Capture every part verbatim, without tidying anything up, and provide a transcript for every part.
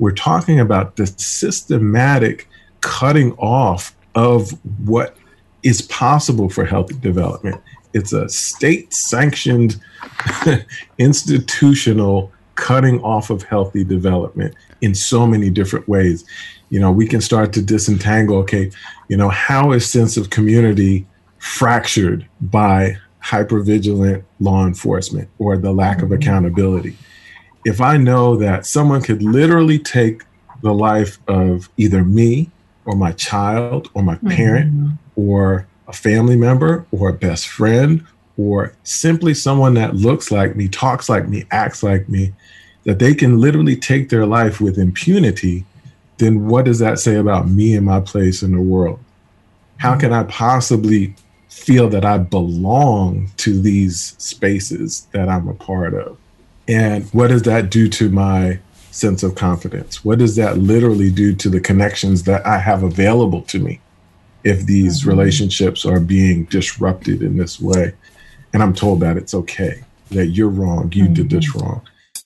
We're talking about the systematic cutting off of what is possible for healthy development. It's a state-sanctioned institutional cutting off of healthy development in so many different ways. You know, we can start to disentangle, okay, you know, how is sense of community fractured by hypervigilant law enforcement or the lack of accountability? If I know that someone could literally take the life of either me or my child or my parent mm-hmm. or a family member or a best friend or simply someone that looks like me, talks like me, acts like me, that they can literally take their life with impunity, then what does that say about me and my place in the world? How can I possibly feel that I belong to these spaces that I'm a part of? And what does that do to my sense of confidence? What does that literally do to the connections that I have available to me if these mm-hmm. relationships are being disrupted in this way? And I'm told that it's okay, that you're wrong, you mm-hmm. did this wrong.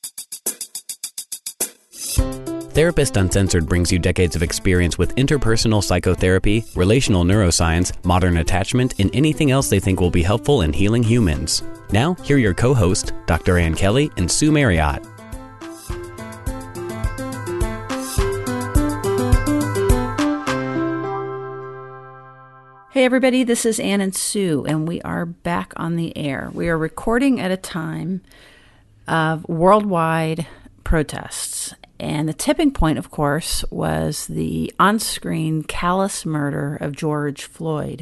Therapist Uncensored brings you decades of experience with interpersonal psychotherapy, relational neuroscience, modern attachment, and anything else they think will be helpful in healing humans. Now, here are your co-hosts, Doctor Ann Kelly and Sue Marriott. Hey everybody, this is Ann and Sue, and we are back on the air. We are recording at a time of worldwide protests. And the tipping point, of course, was the on-screen callous murder of George Floyd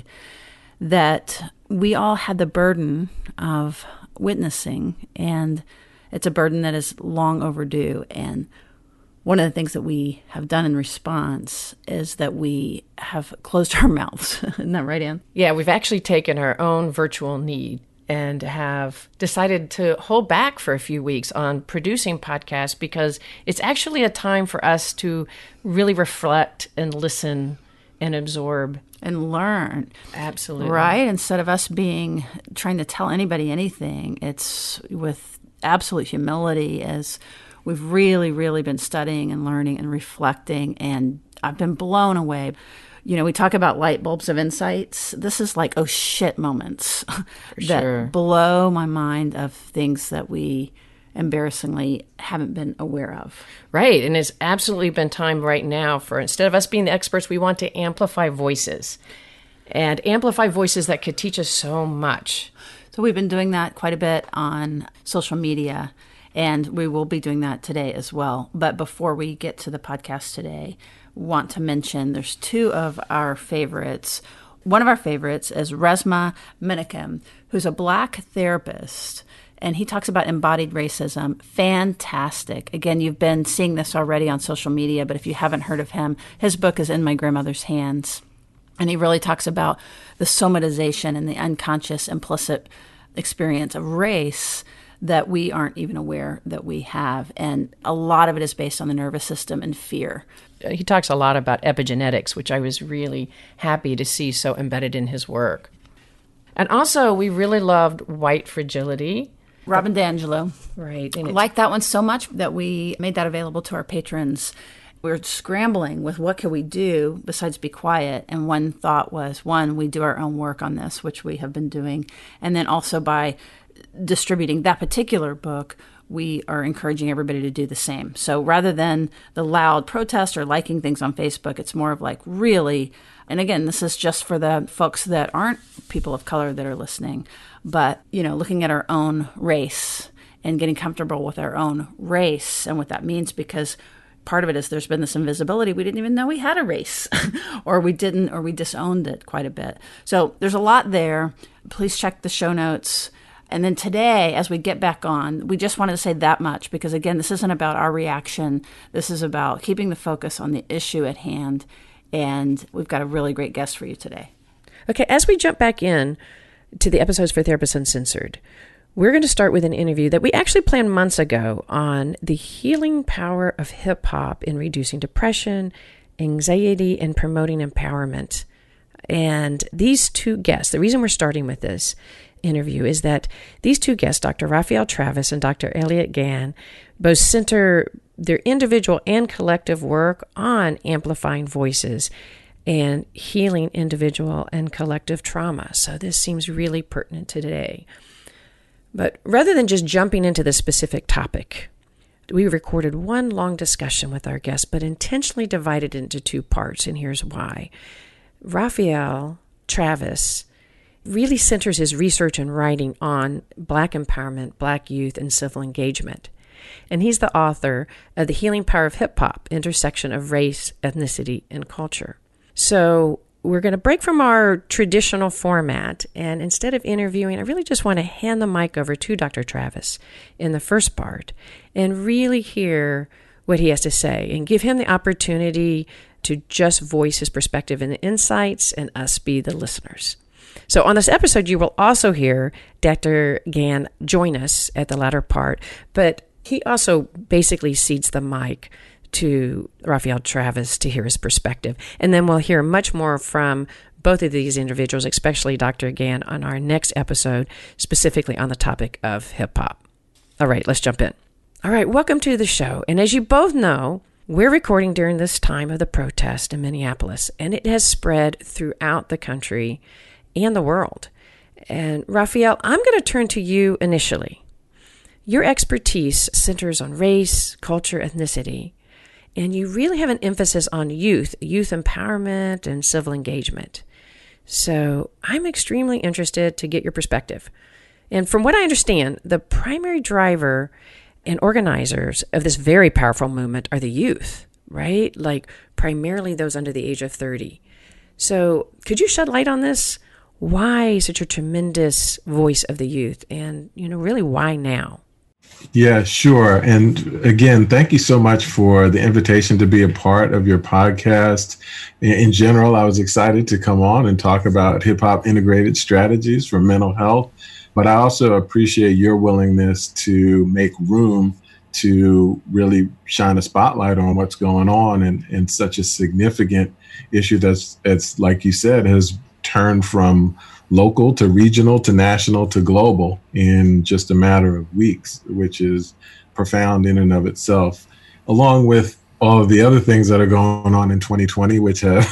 that we all had the burden of witnessing, and it's a burden that is long overdue. And one of the things that we have done in response is that we have closed our mouths. Isn't that right, Ann? Yeah, we've actually taken our own virtual knee and have decided to hold back for a few weeks on producing podcasts because it's actually a time for us to really reflect and listen and absorb. And learn. Absolutely. Right? Instead of us being, trying to tell anybody anything, it's with absolute humility as we've really, really been studying and learning and reflecting, and I've been blown away. You know, we talk about light bulbs of insights. This is like, oh shit moments that sure. blow my mind of things that we embarrassingly haven't been aware of. Right. And it's absolutely been time right now for, instead of us being the experts, we want to amplify voices and amplify voices that could teach us so much. So we've been doing that quite a bit on social media, and we will be doing that today as well. But before we get to the podcast today, want to mention there's two of our favorites. One of our favorites is Resmaa Menakem, who's a Black therapist, and he talks about embodied racism. Fantastic. Again, you've been seeing this already on social media, but if you haven't heard of him, his book is In My Grandmother's Hands, and he really talks about the somatization and the unconscious implicit experience of race that we aren't even aware that we have. And a lot of it is based on the nervous system and fear. He talks a lot about epigenetics, which I was really happy to see so embedded in his work. And also, we really loved White Fragility. Robin DiAngelo. Right. I like that one so much that we made that available to our patrons. We were scrambling with what could we do besides be quiet. And one thought was, one, we do our own work on this, which we have been doing. And then also by distributing that particular book, we are encouraging everybody to do the same. So rather than the loud protest or liking things on Facebook, it's more of like really, and again, this is just for the folks that aren't people of color that are listening, but, you know, looking at our own race and getting comfortable with our own race and what that means, because part of it is there's been this invisibility. We didn't even know we had a race or we didn't, or we disowned it quite a bit. So there's a lot there. Please check the show notes. And then today, as we get back on, we just wanted to say that much because, again, this isn't about our reaction. This is about keeping the focus on the issue at hand. And we've got a really great guest for you today. Okay, as we jump back in to the episodes for Therapists Uncensored, we're going to start with an interview that we actually planned months ago on the healing power of hip-hop in reducing depression, anxiety, and promoting empowerment. And these two guests, the reason we're starting with this interview is that these two guests, Doctor Raphael Travis and Doctor Elliot Gann, both center their individual and collective work on amplifying voices and healing individual and collective trauma. So this seems really pertinent today. But rather than just jumping into the specific topic, we recorded one long discussion with our guest, but intentionally divided into two parts, and here's why. Raphael Travis really centers his research and writing on Black empowerment, Black youth, and civil engagement. And he's the author of The Healing Power of Hip Hop, Intersection of Race, Ethnicity, and Culture. So we're going to break from our traditional format, and instead of interviewing, I really just want to hand the mic over to Doctor Travis in the first part and really hear what he has to say and give him the opportunity to just voice his perspective and insights and us be the listeners. So on this episode, you will also hear Doctor Gann join us at the latter part, but he also basically cedes the mic to Raphael Travis to hear his perspective. And then we'll hear much more from both of these individuals, especially Doctor Gann, on our next episode, specifically on the topic of hip hop. All right, let's jump in. All right, welcome to the show. And as you both know, we're recording during this time of the protest in Minneapolis, and it has spread throughout the country and the world. And Raphael, I'm going to turn to you initially. Your expertise centers on race, culture, ethnicity, and you really have an emphasis on youth, youth empowerment, and civil engagement. So I'm extremely interested to get your perspective. And from what I understand, the primary driver and organizers of this very powerful movement are the youth, right? Like primarily those under the age of thirty. So could you shed light on this? Why such a tremendous voice of the youth? And, you know, really why now? Yeah, sure. And again, thank you so much for the invitation to be a part of your podcast. In general, I was excited to come on and talk about hip hop integrated strategies for mental health. But I also appreciate your willingness to make room to really shine a spotlight on what's going on in, in such a significant issue that's, it's like you said, has turned from local to regional to national to global in just a matter of weeks, which is profound in and of itself, along with all of the other things that are going on in twenty twenty, which have,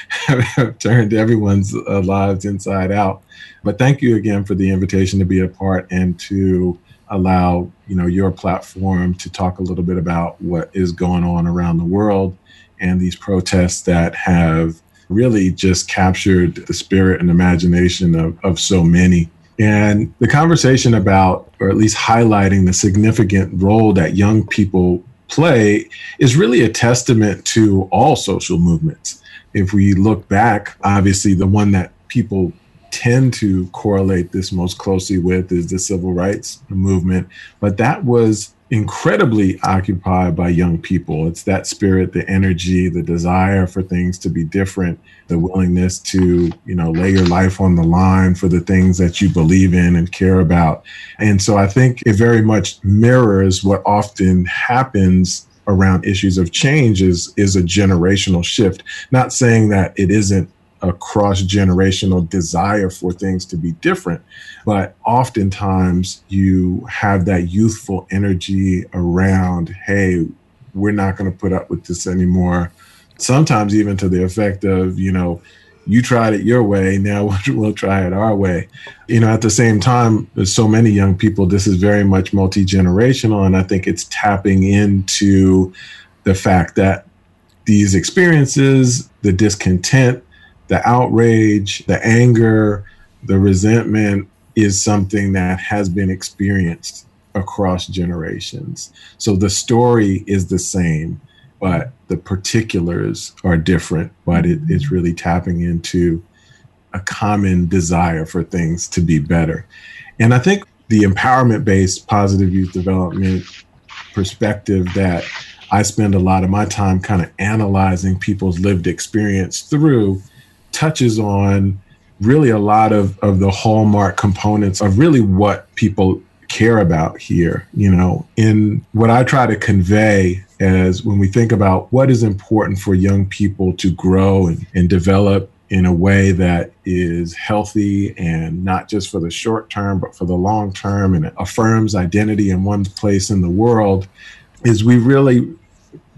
have turned everyone's uh, lives inside out. But thank you again for the invitation to be a part and to allow, you know, your platform to talk a little bit about what is going on around the world and these protests that have really just captured the spirit and imagination of, of so many. And the conversation about, or at least highlighting the significant role that young people play is really a testament to all social movements. If we look back, obviously the one that people tend to correlate this most closely with is the civil rights movement, but that was incredibly occupied by young people. It's that spirit, the energy, the desire for things to be different, the willingness to, you know, lay your life on the line for the things that you believe in and care about. And so I think it very much mirrors what often happens around issues of change is, is a generational shift. Not saying that it isn't a cross-generational desire for things to be different, but oftentimes you have that youthful energy around, hey, we're not going to put up with this anymore. Sometimes even to the effect of, you know, you tried it your way, now we'll try it our way. You know, at the same time, there's so many young people, this is very much multi-generational, and I think it's tapping into the fact that these experiences, the discontent, the outrage, the anger, the resentment is something that has been experienced across generations. So the story is the same, but the particulars are different, but it, it's really tapping into a common desire for things to be better. And I think the empowerment-based positive youth development perspective that I spend a lot of my time kind of analyzing people's lived experience through touches on really a lot of, of the hallmark components of really what people care about here. You know, in what I try to convey as when we think about what is important for young people to grow and, and develop in a way that is healthy and not just for the short term, but for the long term and affirms identity in one place in the world, is we really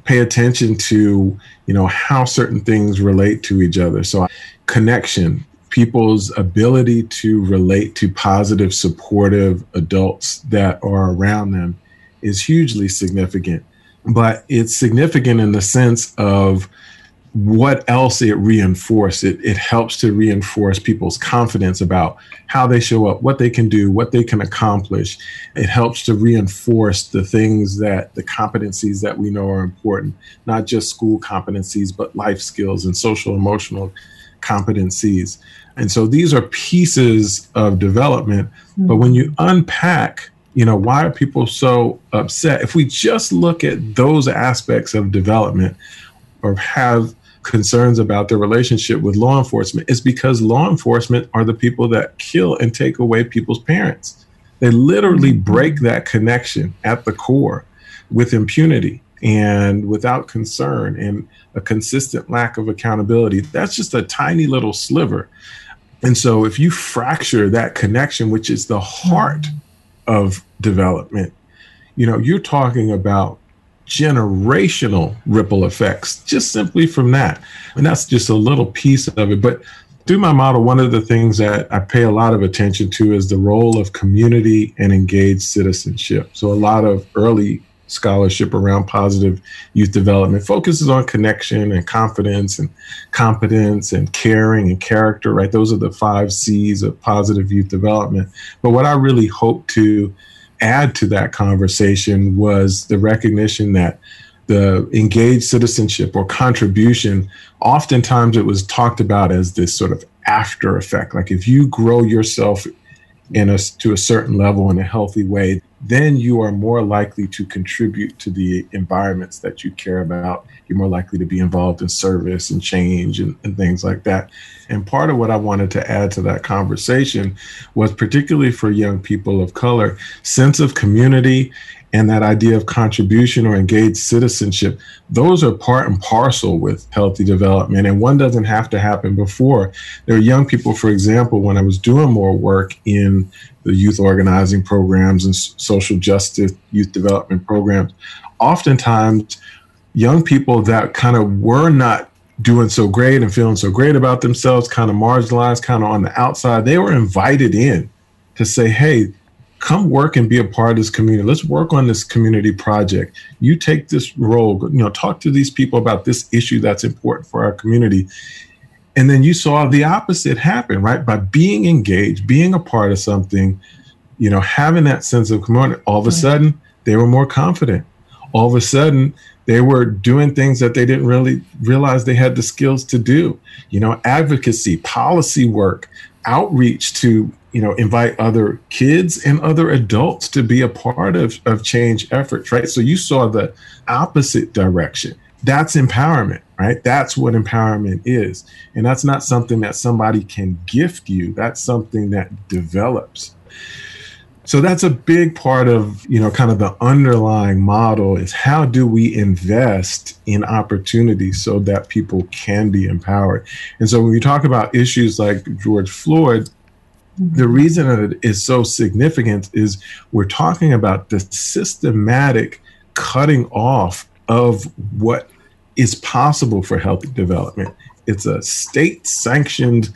pay attention to, you know, how certain things relate to each other. So connection, people's ability to relate to positive, supportive adults that are around them is hugely significant. But it's significant in the sense of what else it reinforces. It, it helps to reinforce people's confidence about how they show up, what they can do, what they can accomplish. It helps to reinforce the things that the competencies that we know are important, not just school competencies, but life skills and social emotional competencies. And so these are pieces of development. Mm-hmm. But when you unpack, you know, why are people so upset? If we just look at those aspects of development or have concerns about their relationship with law enforcement, it's because law enforcement are the people that kill and take away people's parents. They literally break that connection at the core with impunity and without concern and a consistent lack of accountability. That's just a tiny little sliver. And so if you fracture that connection, which is the heart of development, you know, you're talking about generational ripple effects just simply from that. And that's just a little piece of it. But through my model, one of the things that I pay a lot of attention to is the role of community and engaged citizenship. So a lot of early scholarship around positive youth development focuses on connection and confidence and competence and caring and character, right? Those are the five C's of positive youth development. But what I really hope to add to that conversation was the recognition that the engaged citizenship or contribution, oftentimes it was talked about as this sort of after effect. Like if you grow yourself in a, to a certain level in a healthy way, then you are more likely to contribute to the environments that you care about. You're more likely to be involved in service and change and, and things like that. And part of what I wanted to add to that conversation was, particularly for young people of color, sense of community and that idea of contribution or engaged citizenship. Those are part and parcel with healthy development, and one doesn't have to happen before. There are young people, for example, when I was doing more work in the youth organizing programs and social justice youth development programs, oftentimes young people that kind of were not doing so great and feeling so great about themselves, kind of marginalized, kind of on the outside, they were invited in to say, hey, come work and be a part of this community. Let's work on this community project. You take this role, you know, talk to these people about this issue that's important for our community. And then you saw the opposite happen, right? By being engaged, being a part of something, you know, having that sense of community, all of a sudden they were more confident. All of a sudden they were doing things that they didn't really realize they had the skills to do. You know, advocacy, policy work, outreach to, you know, invite other kids and other adults to be a part of, of change efforts, right? So you saw the opposite direction. That's empowerment, right? That's what empowerment is. And that's not something that somebody can gift you. That's something that develops. So that's a big part of, you know, kind of the underlying model is how do we invest in opportunities so that people can be empowered? And so when we talk about issues like George Floyd, the reason that it is so significant is we're talking about the systematic cutting off of what is possible for healthy development. It's a state-sanctioned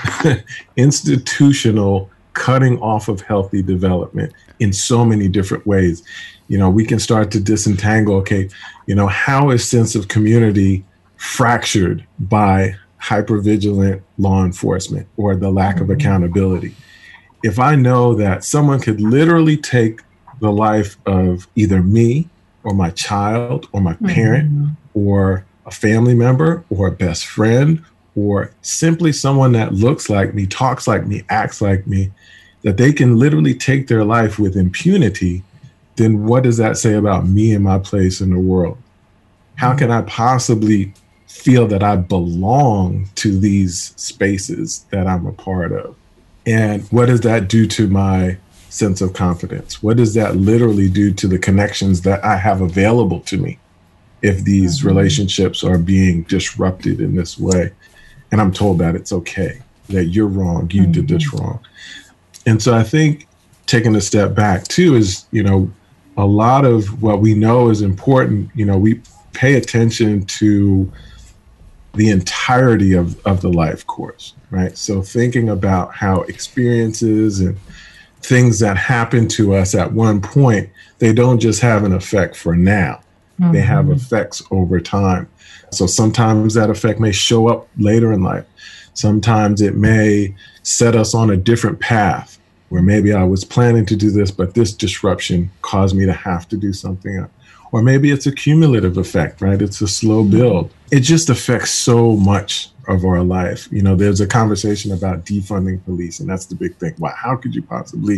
institutional cutting off of healthy development in so many different ways. You know, we can start to disentangle, okay, you know, how is sense of community fractured by hypervigilant law enforcement or the lack of accountability? If I know that someone could literally take the life of either me or my child or my parent mm-hmm. or a family member or a best friend or simply someone that looks like me, talks like me, acts like me, that they can literally take their life with impunity, then what does that say about me and my place in the world? How can I possibly feel that I belong to these spaces that I'm a part of? And what does that do to my sense of confidence? What does that literally do to the connections that I have available to me if these mm-hmm. relationships are being disrupted in this way? And I'm told that it's okay, that you're wrong, you mm-hmm. did this wrong. And so I think taking a step back too is, you know, a lot of what we know is important. You know, we pay attention to the entirety of, of the life course, right? So thinking about how experiences and things that happen to us at one point, they don't just have an effect for now. Mm-hmm. They have effects over time. So sometimes that effect may show up later in life. Sometimes it may set us on a different path where maybe I was planning to do this, but this disruption caused me to have to do something else. Or maybe it's a cumulative effect, right? It's a slow build. It just affects so much of our life. You know, there's a conversation about defunding police, and that's the big thing. Wow, how could you possibly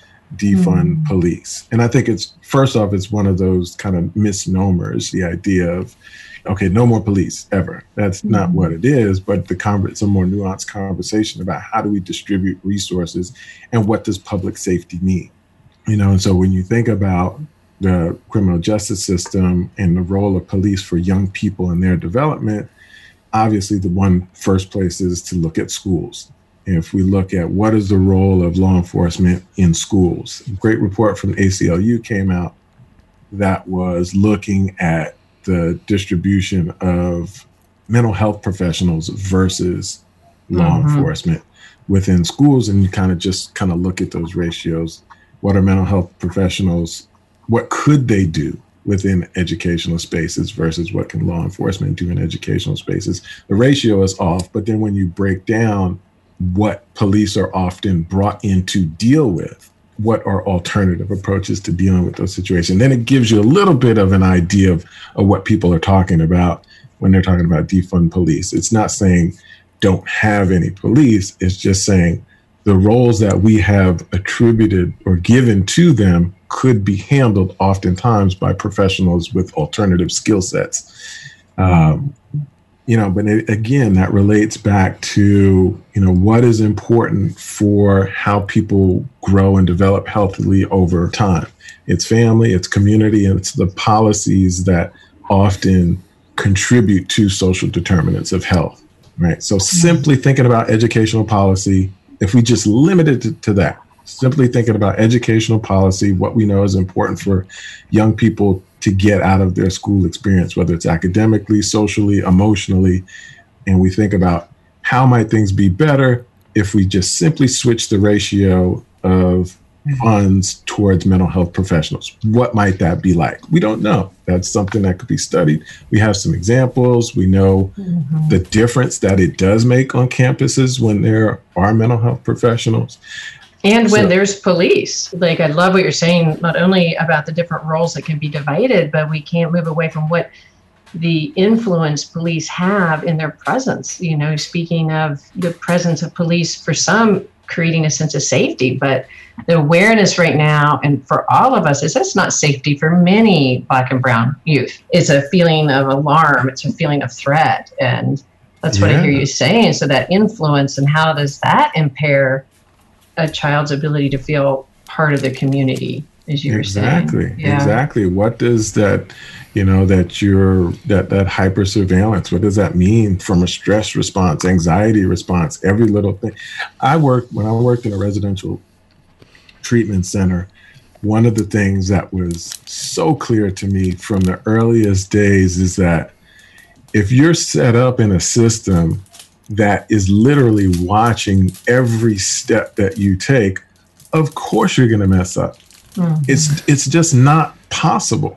defund mm. police? And I think it's, first off, it's one of those kind of misnomers, the idea of, okay, no more police ever. That's mm. not what it is, but the con- it's a more nuanced conversation about how do we distribute resources and what does public safety mean? You know, and so when you think about the criminal justice system and the role of police for young people and their development, obviously the one first place is to look at schools. If we look at what is the role of law enforcement in schools, a great report from A C L U came out that was looking at the distribution of mental health professionals versus law mm-hmm. enforcement within schools. And you kind of just kind of look at those ratios. What are mental health professionals? What could they do within educational spaces versus what can law enforcement do in educational spaces? The ratio is off, but then when you break down what police are often brought in to deal with, what are alternative approaches to dealing with those situations, then it gives you a little bit of an idea of, of what people are talking about when they're talking about defund police. It's not saying don't have any police. It's just saying the roles that we have attributed or given to them could be handled oftentimes by professionals with alternative skill sets. Um, you know, but it, again, that relates back to, you know, what is important for how people grow and develop healthily over time. It's family, it's community, and it's the policies that often contribute to social determinants of health, right? So simply thinking about educational policy, if we just limit it to, to that, simply thinking about educational policy, what we know is important for young people to get out of their school experience, whether it's academically, socially, emotionally, and we think about how might things be better if we just simply switch the ratio of funds towards mental health professionals. What might that be like? We don't know. That's something that could be studied. We have some examples. We know mm-hmm. the difference that it does make on campuses when there are mental health professionals. And when so, there's police. Like, I love what you're saying, not only about the different roles that can be divided, but we can't move away from what the influence police have in their presence. You know, speaking of the presence of police for some creating a sense of safety, but the awareness right now, and for all of us, is that's not safety for many Black and brown youth. It's a feeling of alarm. It's a feeling of threat. And that's what yeah. I hear you saying. So that influence, and how does that impair a child's ability to feel part of the community, as you exactly, were saying? Yeah. Exactly. What does that, you know, that you're, that, that hyper surveillance, what does that mean from a stress response, anxiety response, every little thing? I worked, when I worked in a residential treatment center, one of the things that was so clear to me from the earliest days is that if you're set up in a system that is literally watching every step that you take, of course you're going to mess up. Mm-hmm. It's it's just not possible,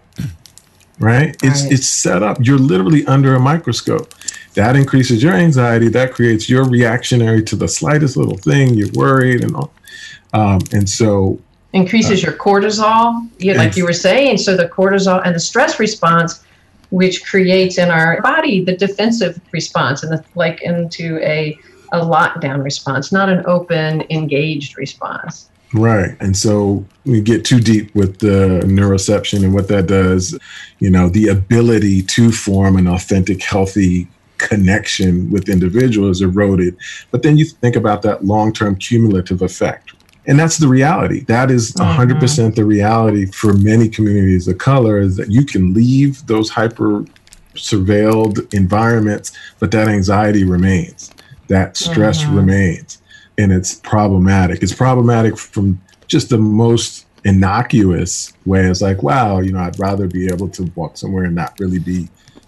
right? It's right. It's set up. You're literally under a microscope. That increases your anxiety. That creates your reactionary to the slightest little thing. You're worried and all. Um, and so increases uh, your cortisol, you know, like you were saying. So the cortisol and the stress response, which creates in our body the defensive response, and the, like into a, a lockdown response, not an open, engaged response. Right. And so we get too deep with the neuroception and what that does, you know, the ability to form an authentic, healthy connection with individuals eroded. But then you think about that long-term cumulative effect. And that's the reality. That is one hundred percent the reality for many communities of color, is that you can leave those hyper surveilled environments, but that anxiety remains, that stress mm-hmm. remains, and it's problematic. It's problematic from just the most innocuous way. It's like, wow, you know, I'd rather be able to walk somewhere and not really be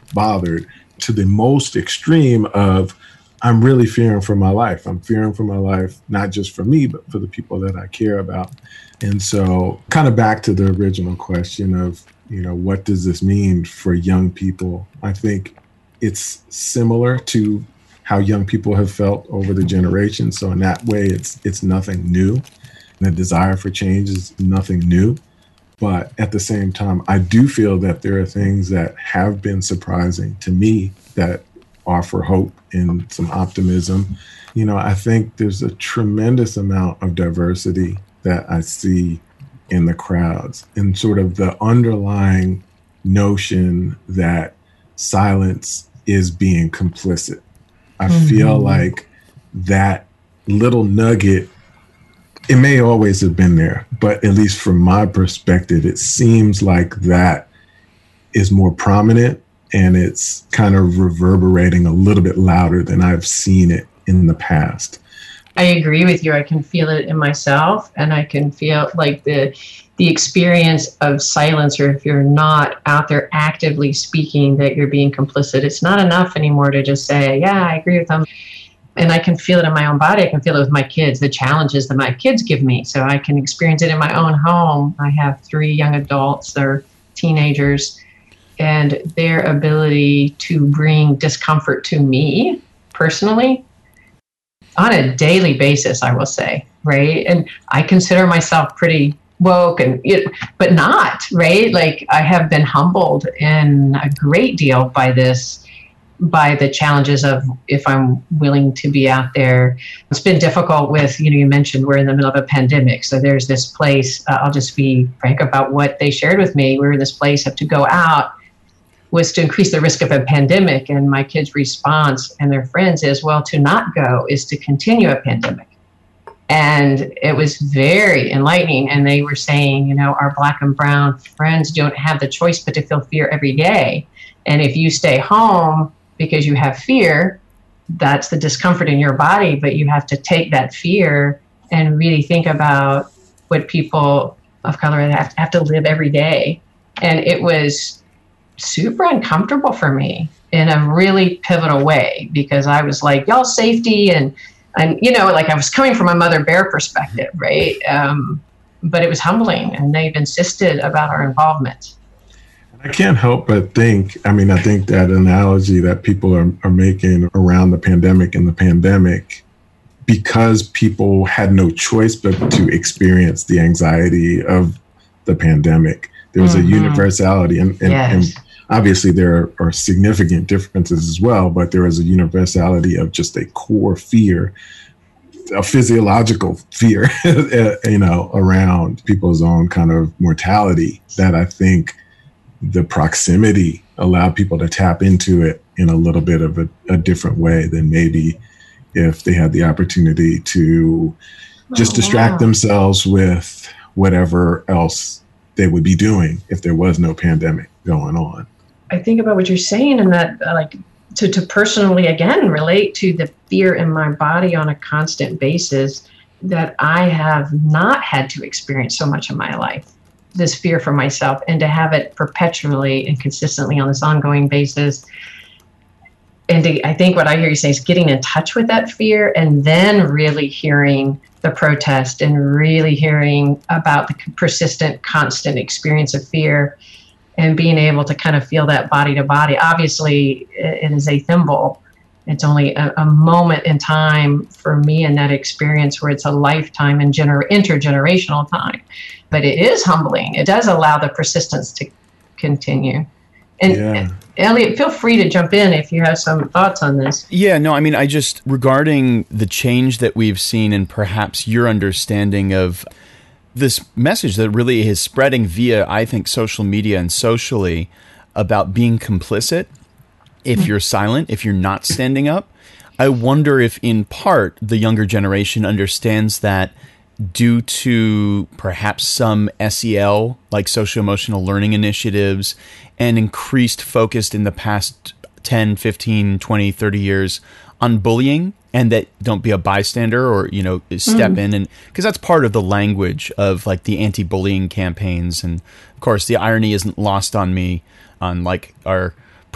bothered, to the most extreme of, I'm really fearing for my life. I'm fearing for my life, not just for me, but for the people that I care about. And so kind of back to the original question of, you know, what does this mean for young people? I think it's similar to how young people have felt over the generations. So in that way, it's it's nothing new. And the desire for change is nothing new. But at the same time, I do feel that there are things that have been surprising to me that offer hope and some optimism. You know, I think there's a tremendous amount of diversity that I see in the crowds, and sort of the underlying notion that silence is being complicit. I mm-hmm. feel like that little nugget, it may always have been there, but at least from my perspective, it seems like that is more prominent, and it's kind of reverberating a little bit louder than I've seen it in the past. I agree with you. I can feel it in myself, and I can feel like the the experience of silence, or if you're not out there actively speaking, that you're being complicit. It's not enough anymore to just say, yeah, I agree with them. And I can feel it in my own body. I can feel it with my kids, the challenges that my kids give me. So I can experience it in my own home. I have three young adults, they're teenagers, and their ability to bring discomfort to me personally on a daily basis, I will say, right? And I consider myself pretty woke, and it, but not, right? Like, I have been humbled in a great deal by this, by the challenges of if I'm willing to be out there. It's been difficult with, you know, you mentioned we're in the middle of a pandemic. So there's this place, uh, I'll just be frank about what they shared with me. We're in this place of to go out was to increase the risk of a pandemic. And my kids' response and their friends is, well, to not go is to continue a pandemic. And it was very enlightening. And they were saying, you know, our Black and brown friends don't have the choice but to feel fear every day. And if you stay home because you have fear, that's the discomfort in your body, but you have to take that fear and really think about what people of color have, have to live every day. And it was super uncomfortable for me in a really pivotal way, because I was like, y'all safety, and, and, you know, like I was coming from a mother bear perspective, right? Um, but it was humbling, and they've insisted about our involvement. I can't help but think, I mean, I think that analogy that people are, are making around the pandemic and the pandemic, because people had no choice but to experience the anxiety of the pandemic, there's mm-hmm. a universality. And, and, yes. and obviously there are, are significant differences as well, but there is a universality of just a core fear, a physiological fear, you know, around people's own kind of mortality, that I think the proximity allowed people to tap into it in a little bit of a, a different way than maybe if they had the opportunity to just oh, distract wow. themselves with whatever else they would be doing if there was no pandemic going on. I think about what you're saying, and that uh, like to, to personally, again, relate to the fear in my body on a constant basis that I have not had to experience so much in my life. This fear for myself, and to have it perpetually and consistently on this ongoing basis. And to, I think what I hear you say is getting in touch with that fear, and then really hearing the protest and really hearing about the persistent, constant experience of fear, and being able to kind of feel that body to body. Obviously, it is a thimble. It's only a, a moment in time for me in that experience, where it's a lifetime and gener- intergenerational time. But it is humbling. It does allow the persistence to continue. And yeah. Elliot, feel free to jump in if you have some thoughts on this. Yeah, no, I mean, I just, regarding the change that we've seen, and perhaps your understanding of this message that really is spreading via, I think, social media and socially, about being complicit if you're silent, if you're not standing up. I wonder if, in part, the younger generation understands that due to perhaps some S E L, like socio-emotional learning initiatives, and increased focus in the past ten, fifteen, twenty, thirty years on bullying, and that don't be a bystander, or, you know, step mm. in. And because that's part of the language of like the anti-bullying campaigns. And of course, the irony isn't lost on me on like our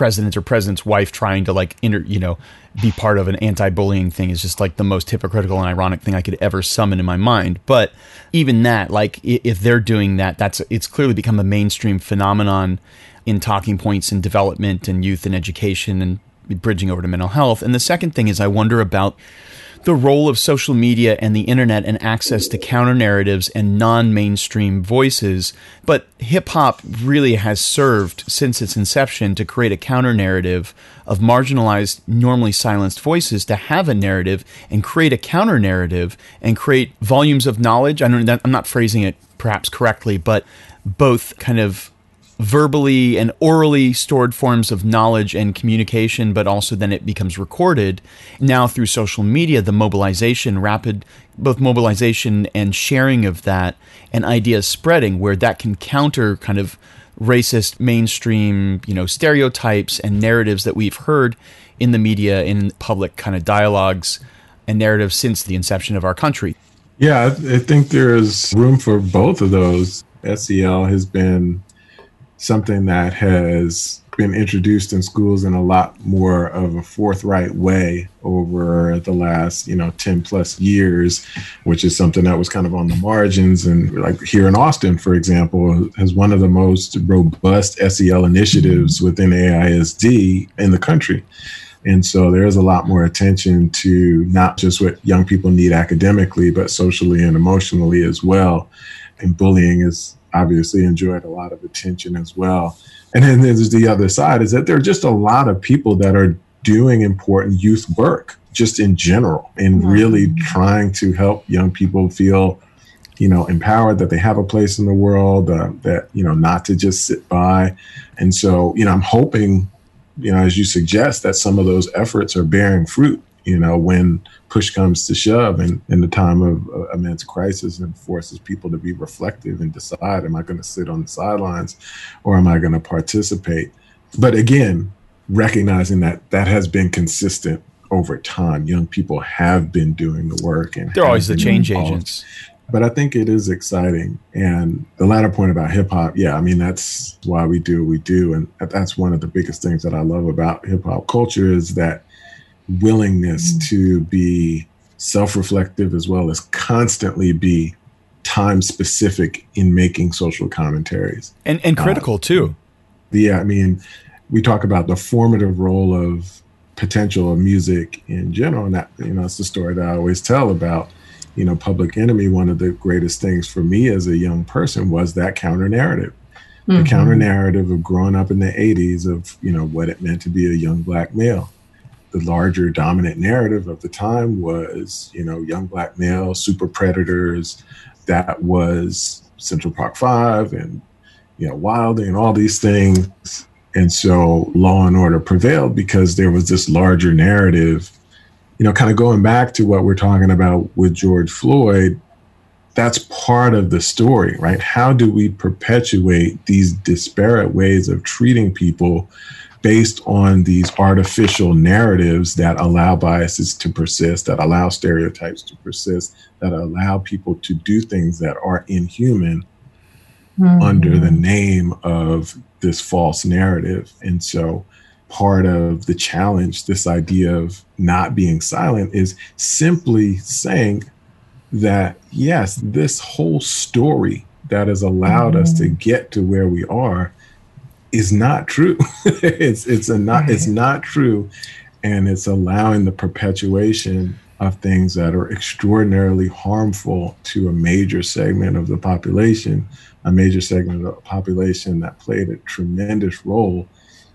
president or president's wife trying to like inter, you know, be part of an anti-bullying thing is just like the most hypocritical and ironic thing I could ever summon in my mind. But even that, like if they're doing that, that's it's clearly become a mainstream phenomenon in talking points in development and youth and education and bridging over to mental health. And the second thing is I wonder about the role of social media and the internet and access to counter narratives and non-mainstream voices. But hip hop really has served since its inception to create a counter narrative of marginalized, normally silenced voices to have a narrative and create a counter narrative and create volumes of knowledge. I don't, I'm not phrasing it perhaps correctly, but both kind of verbally and orally stored forms of knowledge and communication, but also then it becomes recorded. Now through social media, the mobilization, rapid, both mobilization and sharing of that and ideas spreading where that can counter kind of racist mainstream, you know, stereotypes and narratives that we've heard in the media, in public kind of dialogues and narratives since the inception of our country. Yeah, I think there's room for both of those. S E L has been something that has been introduced in schools in a lot more of a forthright way over the last, you know, ten plus years, which is something that was kind of on the margins. And like here in Austin, for example, has one of the most robust S E L initiatives within A I S D in the country. And so there's a lot more attention to not just what young people need academically, but socially and emotionally as well. And bullying is obviously enjoyed a lot of attention as well. And then there's the other side is that there are just a lot of people that are doing important youth work just in general and really trying to help young people feel, you know, empowered, that they have a place in the world, uh, that, you know, not to just sit by. And so, you know, I'm hoping, you know, as you suggest, that some of those efforts are bearing fruit, you know, when push comes to shove and in the time of uh, immense crisis and forces people to be reflective and decide, am I going to sit on the sidelines or am I going to participate? But again, recognizing that that has been consistent over time. Young people have been doing the work. And they're always the change involved. agents. But I think it is exciting. And the latter point about hip hop, yeah, I mean, that's why we do what we do. And that's one of the biggest things that I love about hip hop culture is that willingness to be self-reflective as well as constantly be time specific in making social commentaries. And and critical uh, too. Yeah, I mean, we talk about the formative role of potential of music in general. And that, you know, it's the story that I always tell about, you know, Public Enemy. One of the greatest things for me as a young person was that counter narrative. Mm-hmm. The counter narrative of growing up in the eighties of, you know, what it meant to be a young black male. The larger dominant narrative of the time was, you know, young black male, super predators. That was Central Park Five and, you know, Wilding and all these things. And so Law and Order prevailed because there was this larger narrative, you know, kind of going back to what we're talking about with George Floyd. That's part of the story, right? How do we perpetuate these disparate ways of treating people based on these artificial narratives that allow biases to persist, that allow stereotypes to persist, that allow people to do things that are inhuman mm-hmm. under the name of this false narrative? And so part of the challenge, this idea of not being silent, is simply saying that, yes, this whole story that has allowed mm-hmm. us to get to where we are is not true. it's it's a not it's not true, and it's allowing the perpetuation of things that are extraordinarily harmful to a major segment of the population, a major segment of the population that played a tremendous role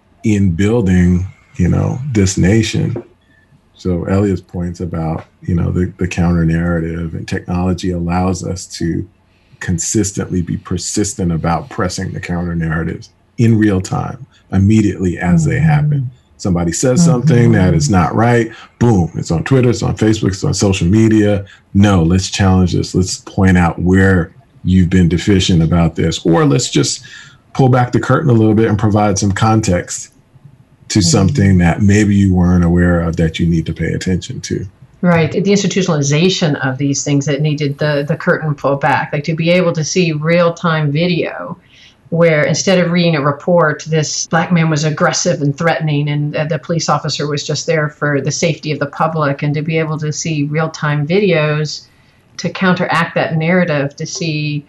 in building, you know, this nation. So Elliot's points about, you know, the, the counter narrative and technology allows us to consistently be persistent about pressing the counter narratives in real time, immediately as mm-hmm. they happen. Somebody says mm-hmm. something that is not right, boom, it's on Twitter, it's on Facebook, it's on social media. No, let's challenge this. Let's point out where you've been deficient about this, or let's just pull back the curtain a little bit and provide some context to mm-hmm. something that maybe you weren't aware of that you need to pay attention to. Right. The institutionalization of these things that needed the, the curtain pulled back, like to be able to see real-time video where instead of reading a report, this black man was aggressive and threatening, and uh, the police officer was just there for the safety of the public. And to be able to see real-time videos to counteract that narrative, to see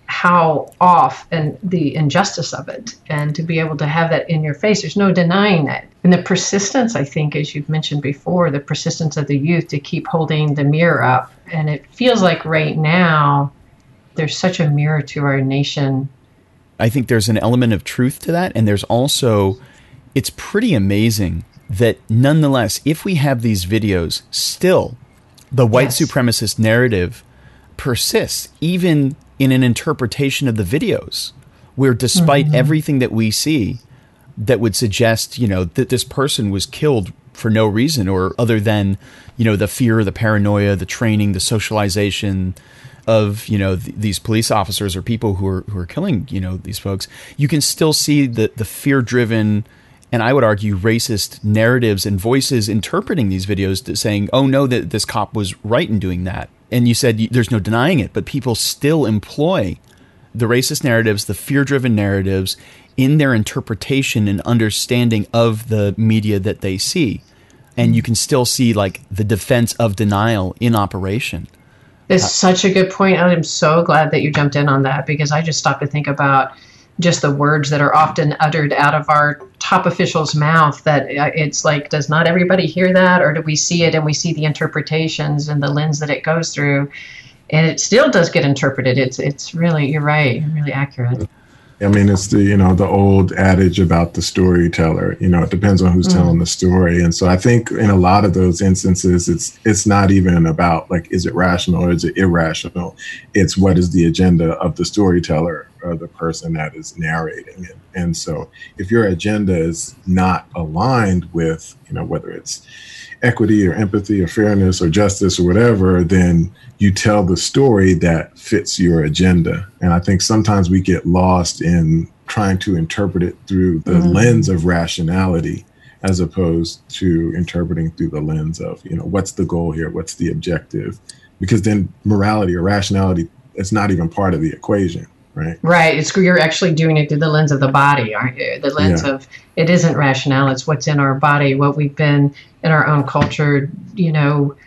how off and the injustice of it, and to be able to have that in your face. There's no denying that. And the persistence, I think, as you've mentioned before, the persistence of the youth to keep holding the mirror up. And it feels like right now there's such a mirror to our nation. I think there's an element of truth to that. And there's also, it's pretty amazing that nonetheless, if we have these videos, still the white yes. supremacist narrative persists, even in an interpretation of the videos, where despite mm-hmm. everything that we see that would suggest, you know, that this person was killed for no reason or other than, you know, the fear, the paranoia, the training, the socialization of, you know, th- these police officers or people who are who are killing, you know, these folks, you can still see the the fear-driven and I would argue racist narratives and voices interpreting these videos to saying, oh no, that this cop was right in doing that. And you said there's no denying it, but people still employ the racist narratives, the fear-driven narratives in their interpretation and understanding of the media that they see. And you can still see like the defense of denial in operation. It's uh, such a good point. I'm so glad that you jumped in on that, because I just stopped to think about just the words that are often uttered out of our top officials' mouth, that it's like, does not everybody hear that? Or do we see it and we see the interpretations and the lens that it goes through? And it still does get interpreted. It's it's really, you're right, really accurate. I mean, it's the, you know, the old adage about the storyteller, you know, it depends on who's mm. telling the story. And so I think in a lot of those instances, it's it's not even about like, is it rational or is it irrational? It's what is the agenda of the storyteller or the person that is narrating it. And so if your agenda is not aligned with, you know, whether it's equity or empathy or fairness or justice or whatever, then you tell the story that fits your agenda. And I think sometimes we get lost in trying to interpret it through the mm-hmm. lens of rationality, as opposed to interpreting through the lens of, you know, what's the goal here? What's the objective? Because then morality or rationality is not even part of the equation. Right. Right. It's you're actually doing it through the lens of the body, aren't you? The lens yeah. of it isn't rationale. It's what's in our body, what we've been in our own culture, you know,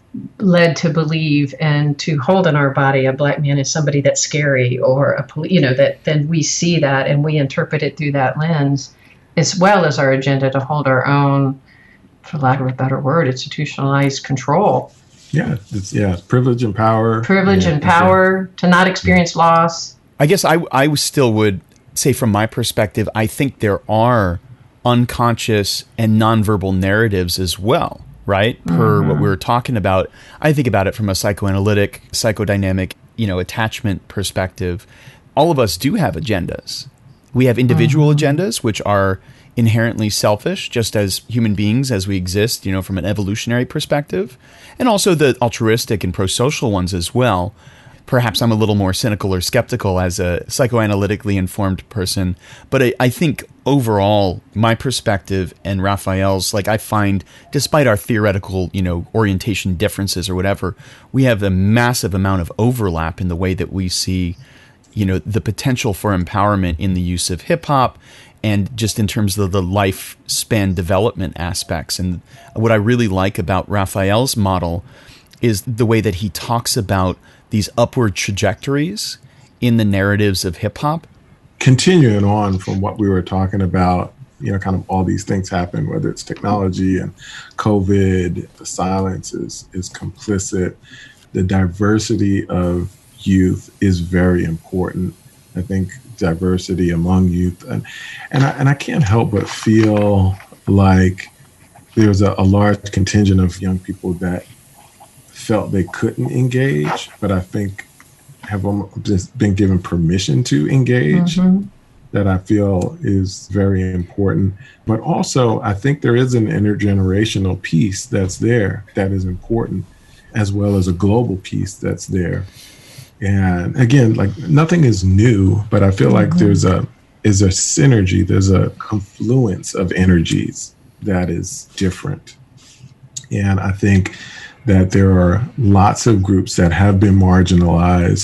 led to believe and to hold in our body. A black man is somebody that's scary, or a poli- you know, that then we see that and we interpret it through that lens, as well as our agenda to hold our own, for lack of a better word, institutionalized control. Yeah. It's, yeah. Privilege and power. Privilege yeah, and power sure. to not experience yeah. loss. I guess I, I still would say from my perspective, I think there are unconscious and nonverbal narratives as well, right? Per mm-hmm. what we were talking about. I think about it from a psychoanalytic, psychodynamic, you know, attachment perspective. All of us do have agendas. We have individual mm-hmm. agendas, which are inherently selfish, just as human beings as we exist, you know, from an evolutionary perspective, and also the altruistic and pro-social ones as well. Perhaps I'm a little more cynical or skeptical as a psychoanalytically informed person, but I, I think overall, my perspective and Raphael's, like I find, despite our theoretical, you know, orientation differences or whatever, we have a massive amount of overlap in the way that we see, you know, the potential for empowerment in the use of hip hop, and just in terms of the lifespan development aspects. And what I really like about Raphael's model is the way that he talks about these upward trajectories in the narratives of hip hop. Continuing on from what we were talking about, you know, kind of all these things happen, whether it's technology and COVID, the silence is, is complicit. The diversity of youth is very important. I think diversity among youth, and and I, and I can't help but feel like there's a, a large contingent of young people that felt they couldn't engage, but I think have just been given permission to engage, mm-hmm. that I feel is very important. But also, I think there is an intergenerational piece that's there that is important, as well as a global piece that's there. And again, like nothing is new, but I feel mm-hmm. like there's a is a synergy, there's a confluence of energies that is different. And I think that there are lots of groups that have been marginalized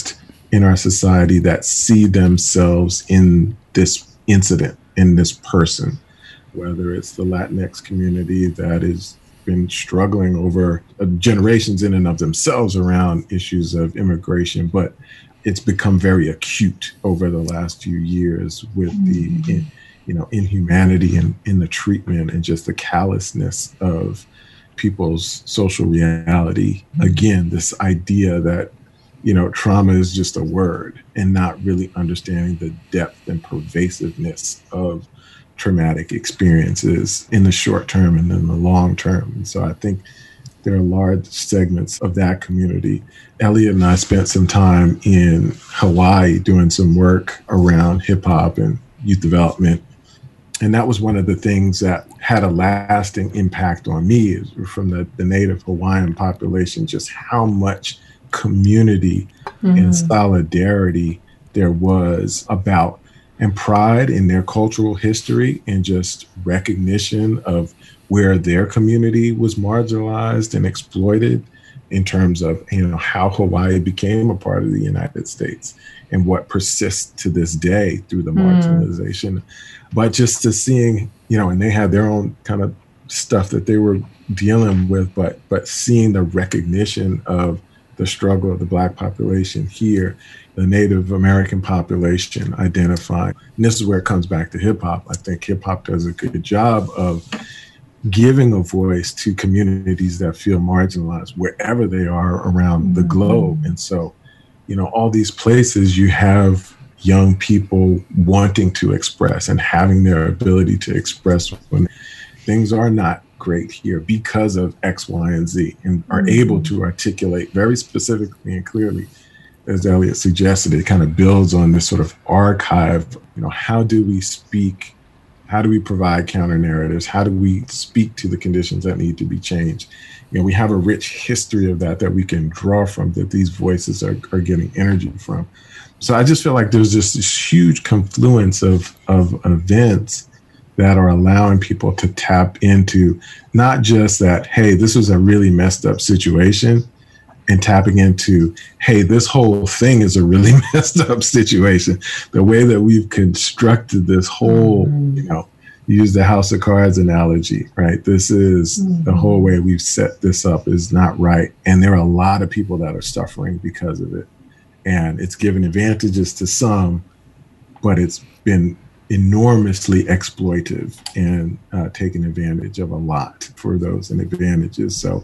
in our society that see themselves in this incident, in this person, whether it's the Latinx community that has been struggling over generations in and of themselves around issues of immigration, but it's become very acute over the last few years with mm-hmm. the, you know, inhumanity in, in the treatment and just the callousness of people's social reality. Mm-hmm. Again, this idea that, you know, trauma is just a word and not really understanding the depth and pervasiveness of traumatic experiences in the short term and in the long term. And so I think there are large segments of that community. Elliot and I spent some time in Hawaii doing some work around hip hop and youth development. And that was one of the things that had a lasting impact on me is from the, the native Hawaiian population, just how much community mm-hmm. and solidarity there was about and pride in their cultural history and just recognition of where their community was marginalized and exploited in terms of, you know, how Hawaii became a part of the United States and what persists to this day through the marginalization. Mm. But just to seeing, you know, and they had their own kind of stuff that they were dealing with, but but seeing the recognition of the struggle of the Black population here, the Native American population identifying. And this is where it comes back to hip hop. I think hip hop does a good job of giving a voice to communities that feel marginalized wherever they are around mm-hmm. the globe. And so, you know, all these places you have young people wanting to express and having their ability to express when things are not great here because of X, Y, and Z, and are mm-hmm. able to articulate very specifically and clearly, as Elliot suggested. It kind of builds on this sort of archive. You know, how do we speak? How do we provide counter narratives? How do we speak to the conditions that need to be changed? You know, we have a rich history of that that we can draw from, that these voices are, are getting energy from. So I just feel like there's just this huge confluence of, of events that are allowing people to tap into not just that, hey, this was a really messed up situation, and tapping into, hey, this whole thing is a really messed up situation. The way that we've constructed this whole, mm-hmm. you know, use the House of Cards analogy, right? This is mm-hmm. the whole way we've set this up is not right. And there are a lot of people that are suffering because of it. And it's given advantages to some, but it's been enormously exploitive and uh, taken advantage of a lot for those in advantages. So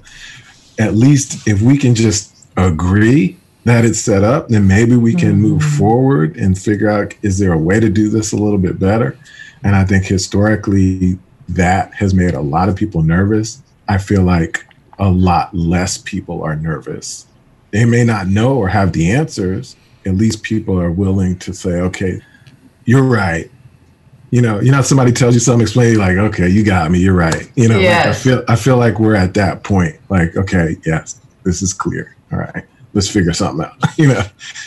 at least if we can just agree that it's set up, then maybe we can mm-hmm. move forward and figure out, is there a way to do this a little bit better? And I think historically that has made a lot of people nervous. I feel like a lot less people are nervous. They may not know or have the answers. At least people are willing to say, okay, you're right. You know, you know, somebody tells you something, explain, like, okay, you got me, you're right. You know, yes. like I feel, I feel like we're at that point. Like, okay, yes, this is clear. All right, let's figure something out. You know.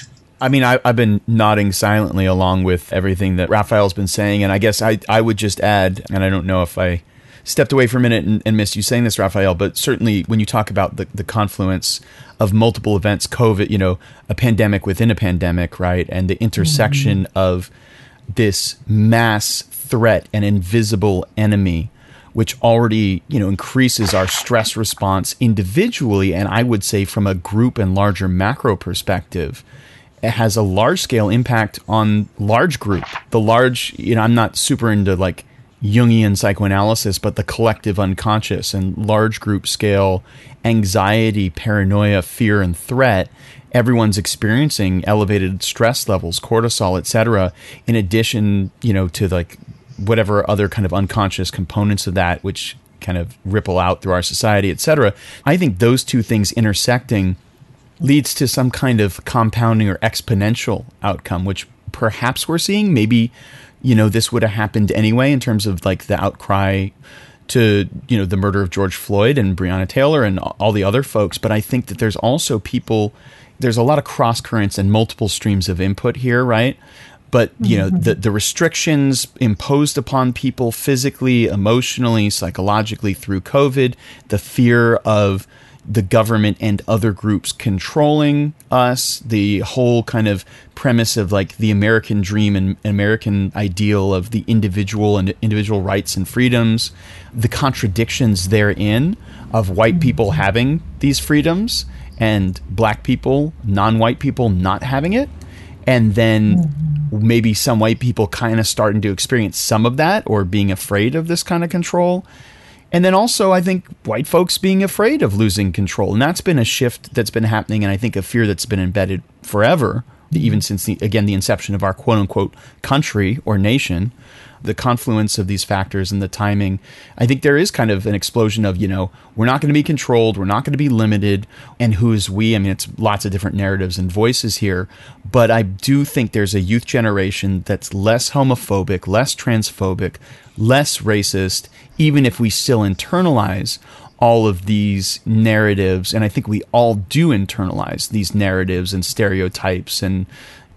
I mean, I, I've been nodding silently along with everything that Raphael's been saying, and I guess I, I would just add, and I don't know if I stepped away for a minute and, and missed you saying this, Raphael, but certainly when you talk about the, the confluence of multiple events, COVID, you know, a pandemic within a pandemic, right, and the intersection mm-hmm. of this mass threat and invisible enemy, which already, you know, increases our stress response individually, and I would say from a group and larger macro perspective, it has a large scale impact on large group. The large, you know, I'm not super into like Jungian psychoanalysis, but the collective unconscious and large group scale anxiety, paranoia, fear, and threat. Everyone's experiencing elevated stress levels, cortisol, et cetera, in addition, you know, to like whatever other kind of unconscious components of that, which kind of ripple out through our society, et cetera. I think those two things intersecting leads to some kind of compounding or exponential outcome, which perhaps we're seeing. Maybe, you know, this would have happened anyway in terms of like the outcry to, you know, the murder of George Floyd and Breonna Taylor and all the other folks. But I think that there's also people, there's a lot of cross currents and multiple streams of input here, right? But, you know, the, the restrictions imposed upon people physically, emotionally, psychologically through COVID, the fear of, the government and other groups controlling us, the whole kind of premise of like the American dream and American ideal of the individual and individual rights and freedoms, the contradictions therein of white people having these freedoms and black people, non-white people not having it. And then maybe some white people kind of starting to experience some of that or being afraid of this kind of control. And then also, I think white folks being afraid of losing control. And that's been a shift that's been happening, and I think a fear that's been embedded forever, even since, the, again, the inception of our quote-unquote country or nation. The confluence of these factors and the timing, I think there is kind of an explosion of, you know, we're not going to be controlled, we're not going to be limited, and who's we? I mean, it's lots of different narratives and voices here, but I do think there's a youth generation that's less homophobic, less transphobic, less racist, even if we still internalize all of these narratives, and I think we all do internalize these narratives and stereotypes and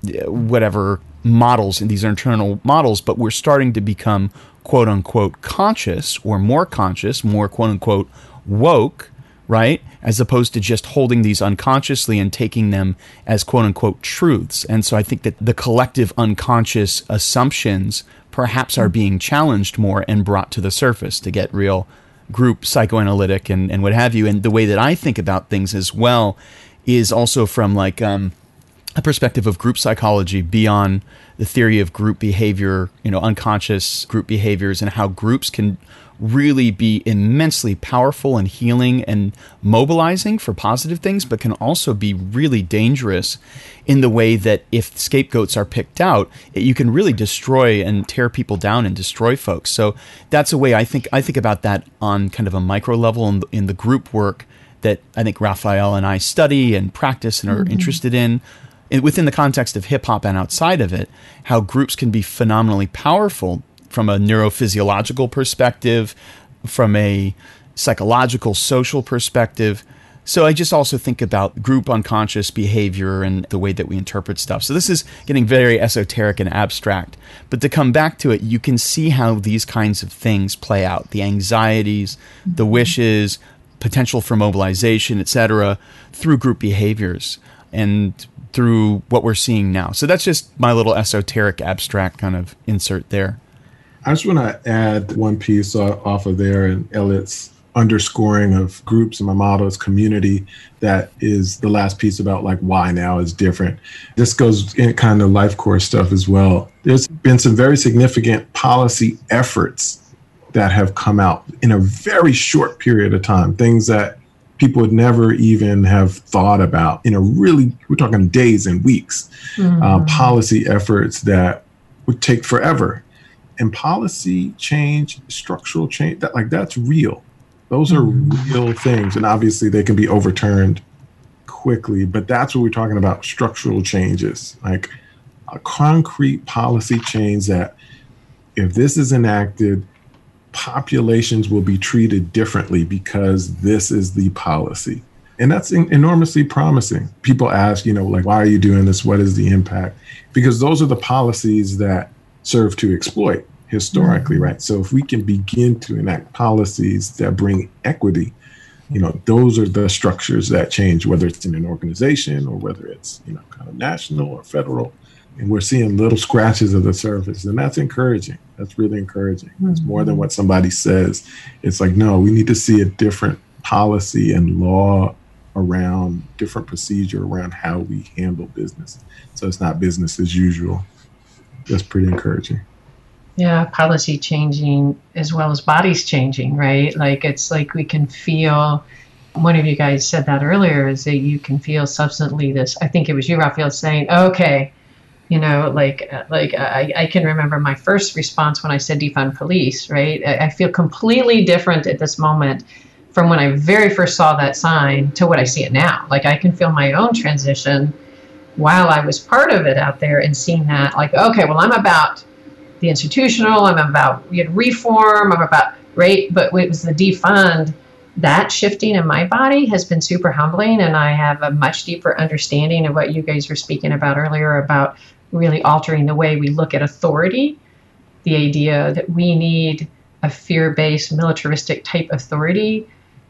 whatever models, and these are internal models, but we're starting to become quote unquote conscious or more conscious, more quote unquote woke, right? As opposed to just holding these unconsciously and taking them as quote unquote truths. And so I think that the collective unconscious assumptions perhaps are being challenged more and brought to the surface to get real group psychoanalytic and, and what have you. And the way that I think about things as well is also from like, um, a perspective of group psychology beyond the theory of group behavior, you know, unconscious group behaviors, and how groups can really be immensely powerful and healing and mobilizing for positive things, but can also be really dangerous in the way that if scapegoats are picked out, it, you can really destroy and tear people down and destroy folks. So that's a way I think I think about that on kind of a micro level in, in the group work that I think Raphael and I study and practice and are mm-hmm. interested in. Within the context of hip hop and outside of it, how groups can be phenomenally powerful from a neurophysiological perspective, from a psychological, social perspective. So I just also think about group unconscious behavior and the way that we interpret stuff. So this is getting very esoteric and abstract. But to come back to it, you can see how these kinds of things play out. The anxieties, the wishes, potential for mobilization, et cetera, through group behaviors. And through what we're seeing now. So that's just my little esoteric, abstract kind of insert there. I just want to add one piece off of there and Elliot's underscoring of groups, and my motto is community. That is the last piece about like why now is different. This goes in kind of life course stuff as well. There's been some very significant policy efforts that have come out in a very short period of time, things that people would never even have thought about in a really, we're talking days and weeks, mm-hmm. uh, policy efforts that would take forever. And policy change, structural change, that like that's real. Those are mm-hmm. real things. And obviously they can be overturned quickly, but that's what we're talking about, structural changes, like a concrete policy change that if this is enacted, populations will be treated differently because this is the policy. And that's en- enormously promising. People ask, you know, like, why are you doing this? What is the impact? Because those are the policies that serve to exploit historically, mm-hmm. right? So if we can begin to enact policies that bring equity, you know, those are the structures that change, whether it's in an organization or whether it's, you know, kind of national or federal. And we're seeing little scratches of the surface, and that's encouraging. That's really encouraging. Mm-hmm. It's more than what somebody says. It's like, no, we need to see a different policy and law around, different procedure around how we handle business. So it's not business as usual. That's pretty encouraging. Yeah, policy changing as well as bodies changing, right? Like it's like we can feel, one of you guys said that earlier, is that you can feel substantially this, I think it was you, Raphael, saying, okay, you know, like, like I, I can remember my first response when I said defund police, right? I, I feel completely different at this moment from when I very first saw that sign to what I see it now. Like I can feel my own transition while I was part of it out there and seeing that, like, okay, well, I'm about the institutional, I'm about you know, reform, I'm about, right? But it was the defund, that shifting in my body has been super humbling. And I have a much deeper understanding of what you guys were speaking about earlier about really altering the way we look at authority, the idea that we need a fear-based militaristic type authority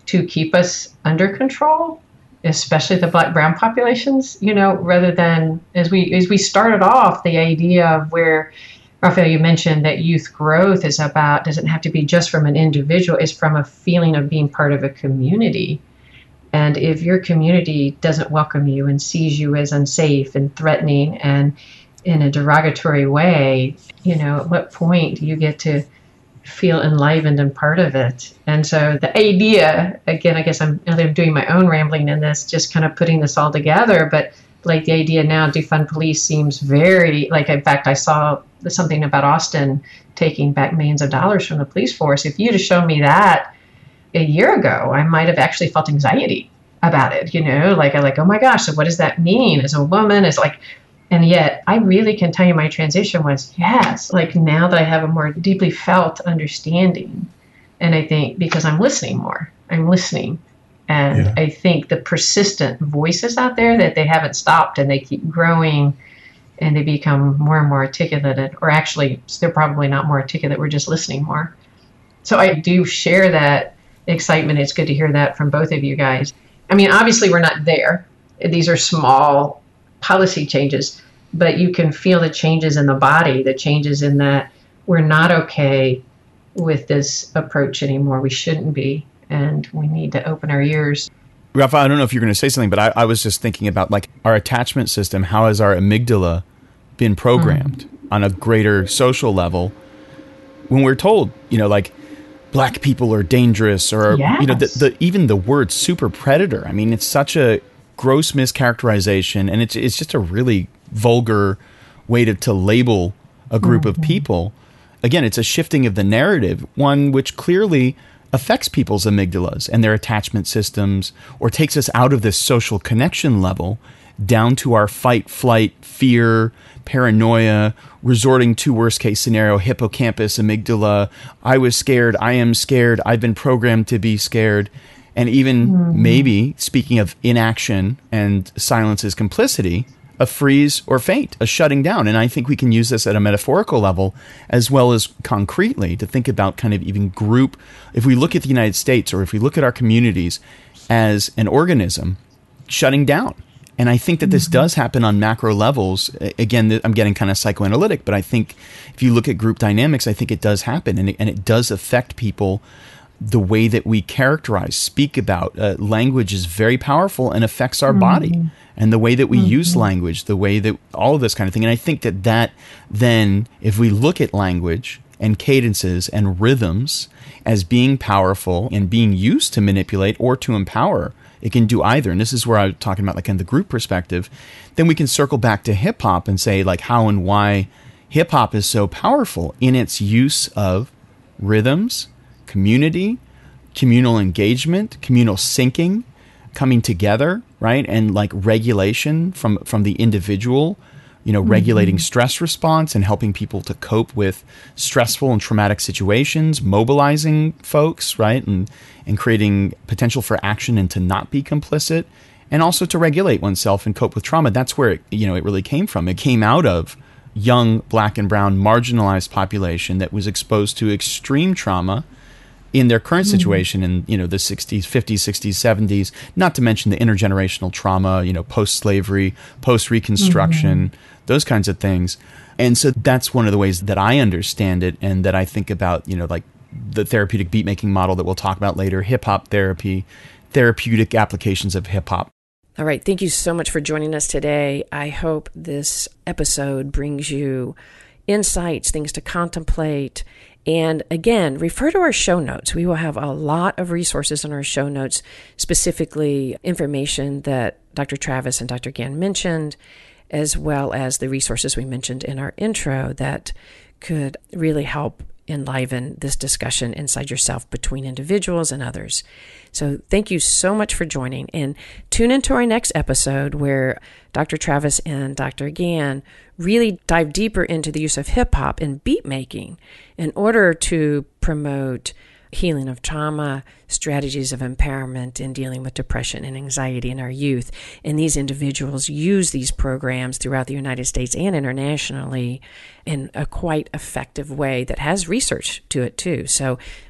to keep us under control, especially the Black brown populations, you know, rather than as we as we started off, the idea of where, Raphael, you mentioned that youth growth is about, doesn't have to be just from an individual, it's from a feeling of being part of a community. And if your community doesn't welcome you and sees you as unsafe and threatening and in a derogatory way, you know, at what point do you get to feel enlivened and part of it? And so the idea, again, I guess I'm, I'm doing my own rambling in this, just kind of putting this all together, but like the idea now, defund police seems very, like, in fact, I saw something about Austin taking back millions of dollars from the police force. If you'd have shown me that a year ago, I might have actually felt anxiety about it, you know, like, I like, oh my gosh, so what does that mean as a woman? It's like, and yet I really can tell you my transition was, yes, like now that I have a more deeply felt understanding. And I think because I'm listening more, I'm listening. And yeah. I think the persistent voices out there that they haven't stopped and they keep growing and they become more and more articulated, or actually they're probably not more articulate, we're just listening more. So I do share that excitement. It's good to hear that from both of you guys. I mean, obviously we're not there. These are small policy changes, but you can feel the changes in the body, the changes in that we're not okay with this approach anymore. We shouldn't be, and we need to open our ears. Rafa, I don't know if you're going to say something, but I, I was just thinking about like our attachment system. How has our amygdala been programmed mm. on a greater social level when we're told, you know, like Black people are dangerous, or, yes. you know, the, the even the word super predator. I mean, it's such a gross mischaracterization, and it's it's just a really vulgar way to, to label a group mm-hmm. of people. Again, it's a shifting of the narrative, one which clearly affects people's amygdalas and their attachment systems, or takes us out of this social connection level down to our fight, flight, fear, paranoia, resorting to worst case scenario, hippocampus, amygdala. I was scared. I am scared. I've been programmed to be scared. And even mm-hmm. maybe, speaking of inaction and silence is complicity, a freeze or faint, a shutting down. And I think we can use this at a metaphorical level as well as concretely to think about kind of even group. If we look at the United States, or if we look at our communities as an organism, shutting down. And I think that this mm-hmm. does happen on macro levels. Again, I'm getting kind of psychoanalytic, but I think if you look at group dynamics, I think it does happen, and it, and it does affect people. The way that we characterize, speak about uh, language is very powerful and affects our mm-hmm. body, and the way that we mm-hmm. use language, the way that all of this kind of thing. And I think that that then, if we look at language and cadences and rhythms as being powerful and being used to manipulate or to empower, it can do either. And this is where I was talking about, like, in the group perspective. Then we can circle back to hip hop and say, like, how and why hip hop is so powerful in its use of rhythms, community, communal engagement, communal syncing, coming together, right? And like regulation from, from the individual, you know, mm-hmm. regulating stress response and helping people to cope with stressful and traumatic situations, mobilizing folks, right? And, and creating potential for action and to not be complicit, and also to regulate oneself and cope with trauma. That's where it, you know, it really came from. It came out of young Black and brown marginalized population that was exposed to extreme trauma in their current situation in, you know, the sixties, fifties, sixties, seventies, not to mention the intergenerational trauma, you know, post-slavery, post-Reconstruction, mm-hmm. those kinds of things. And so that's one of the ways that I understand it, and that I think about, you know, like the therapeutic beat making model that we'll talk about later, hip-hop therapy, therapeutic applications of hip-hop. All right. Thank you so much for joining us today. I hope this episode brings you insights, things to contemplate. And again, refer to our show notes. We will have a lot of resources in our show notes, specifically information that Doctor Travis and Doctor Gann mentioned, as well as the resources we mentioned in our intro that could really help enliven this discussion inside yourself between individuals and others. So thank you so much for joining, and tune into our next episode where Doctor Travis and Doctor Gann really dive deeper into the use of hip hop and beat making in order to promote healing of trauma, strategies of empowerment in dealing with depression and anxiety in our youth. And these individuals use these programs throughout the United States and internationally in a quite effective way that has research to it too. So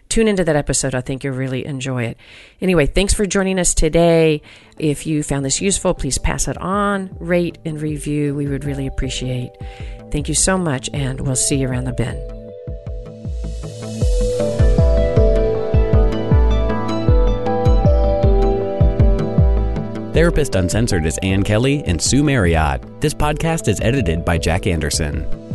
tune into that episode. I think you'll really enjoy it. Anyway, thanks for joining us today. If you found this useful, please pass it on, rate, and review. We would really appreciate. Thank you so much, and we'll see you around the bend. Therapist Uncensored is Ann Kelly and Sue Marriott. This podcast is edited by Jack Anderson.